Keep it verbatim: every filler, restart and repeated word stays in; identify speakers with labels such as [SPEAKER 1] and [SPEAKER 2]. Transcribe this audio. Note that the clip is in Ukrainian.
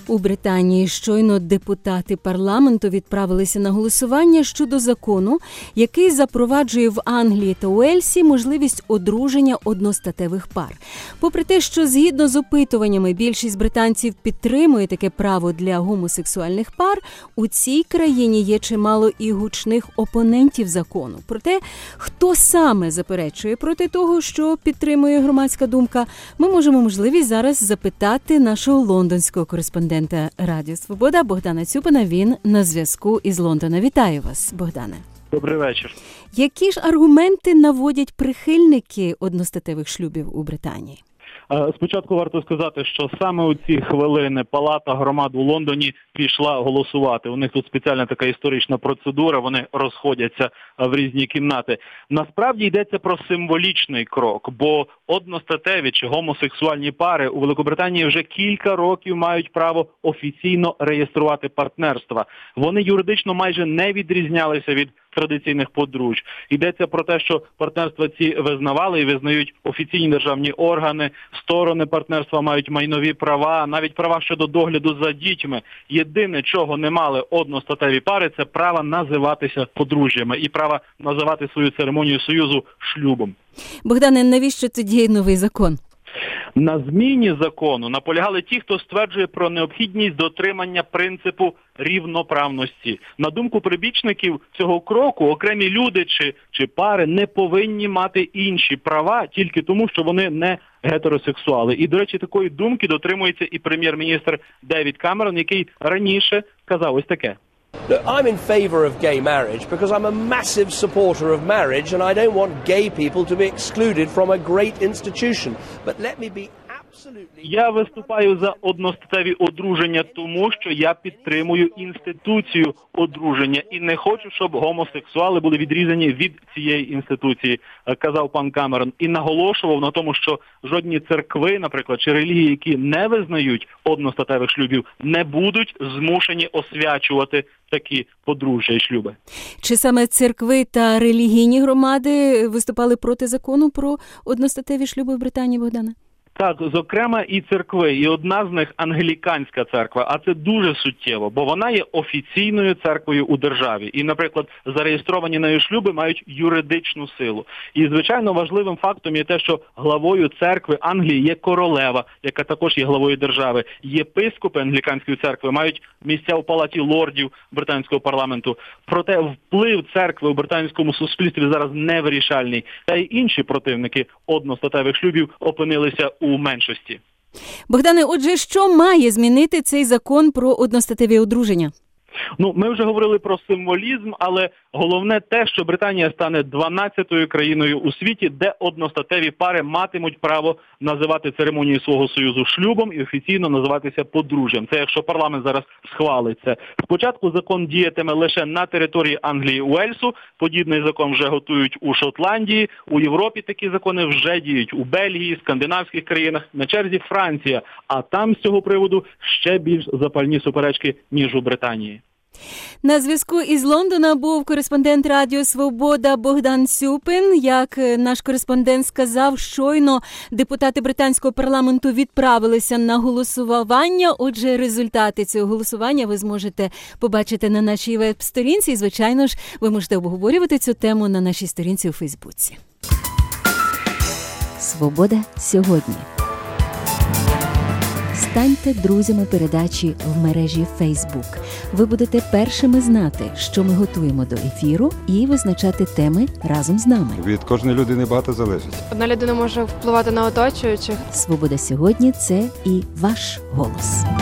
[SPEAKER 1] У Британії щойно депутати парламенту відправилися на голосування щодо закону, який запроваджує в Англії та Уельсі можливість одруження одностатевих пар. Попри те, що згідно з опитуваннями більшість британців підтримує таке право для гомосексуальних пар, у цій країні є чимало і гучних опонентів закону. Проте, хто саме заперечує проти того, що підтримує громадська думка, ми можемо можливість зараз запитати нашого лондонського кореспондента Радіо Свобода Богдана Цюпина. Він на зв'язку із Лондона. Вітаю вас, Богдане.
[SPEAKER 2] Добрий вечір.
[SPEAKER 1] Які ж аргументи наводять прихильники одностатевих шлюбів у Британії?
[SPEAKER 2] Спочатку варто сказати, що саме у ці хвилини Палата громад у Лондоні пішла голосувати. У них тут спеціальна така історична процедура, вони розходяться в різні кімнати. Насправді йдеться про символічний крок, бо одностатеві чи гомосексуальні пари у Великобританії вже кілька років мають право офіційно реєструвати партнерства. Вони юридично майже не відрізнялися від традиційних подружжя. Йдеться про те, що партнерства ці визнавали і визнають офіційні державні органи, сторони партнерства мають майнові права, навіть права щодо догляду за дітьми. Єдине, чого не мали одностатеві пари, це право називатися подружжями і право називати свою церемонію союзу шлюбом.
[SPEAKER 1] Богдане, навіщо тоді новий закон?
[SPEAKER 2] На зміні закону наполягали ті, хто стверджує про необхідність дотримання принципу рівноправності. На думку прибічників цього кроку, окремі люди чи, чи пари не повинні мати інші права тільки тому, що вони не гетеросексуали. І, до речі, такої думки дотримується і прем'єр-міністр Девід Камерон, який раніше казав ось таке.
[SPEAKER 3] Look, I'm in favour of gay marriage because I'm a massive supporter of marriage and I don't want gay people to be excluded from a great institution. But let me be absolutely...
[SPEAKER 2] Я виступаю за одностатеві одруження тому, що я підтримую інституцію одруження і не хочу, щоб гомосексуали були відрізані від цієї інституції, казав пан Камерон. І наголошував на тому, що жодні церкви, наприклад, чи релігії, які не визнають одностатевих шлюбів, не будуть змушені освячувати такі подружжя і шлюби.
[SPEAKER 1] Чи саме церкви та релігійні громади виступали проти закону про одностатеві шлюби в Британії, Богдане?
[SPEAKER 2] Так, зокрема і церкви, і одна з них англіканська церква, а це дуже суттєво, бо вона є офіційною церквою у державі. І, наприклад, зареєстровані нею шлюби мають юридичну силу. І, звичайно, важливим фактом є те, що главою церкви Англії є королева, яка також є главою держави. Єпископи англіканської церкви мають місця у палаті лордів британського парламенту. Проте вплив церкви у британському суспільстві зараз невирішальний. Та й інші противники одностатевих шлюбів опинилися у меншості.
[SPEAKER 1] Богдане, отже, що має змінити цей закон про одностатеві одруження?
[SPEAKER 2] Ну, ми вже говорили про символізм, але головне те, що Британія стане дванадцятою країною у світі, де одностатеві пари матимуть право називати церемонію свого союзу шлюбом і офіційно називатися подружжям. Це якщо парламент зараз схвалить це. Спочатку закон діятиме лише на території Англії і Уельсу, подібний закон вже готують у Шотландії, у Європі такі закони вже діють у Бельгії, скандинавських країнах, на черзі Франція, а там з цього приводу ще більш запальні суперечки, ніж у Британії.
[SPEAKER 1] На зв'язку із Лондона був кореспондент Радіо Свобода Богдан Цюпин. Як наш кореспондент сказав, щойно депутати британського парламенту відправилися на голосування. Отже, результати цього голосування ви зможете побачити на нашій веб-сторінці. І, звичайно ж, ви можете обговорювати цю тему на нашій сторінці у Фейсбуці. Свобода сьогодні. Станьте друзями передачі в мережі Facebook. Ви будете першими знати, що ми готуємо до ефіру, і визначати теми разом з нами.
[SPEAKER 4] Від кожної людини багато залежить.
[SPEAKER 5] Одна людина може впливати на оточуючих.
[SPEAKER 1] Свобода сьогодні – це і ваш голос.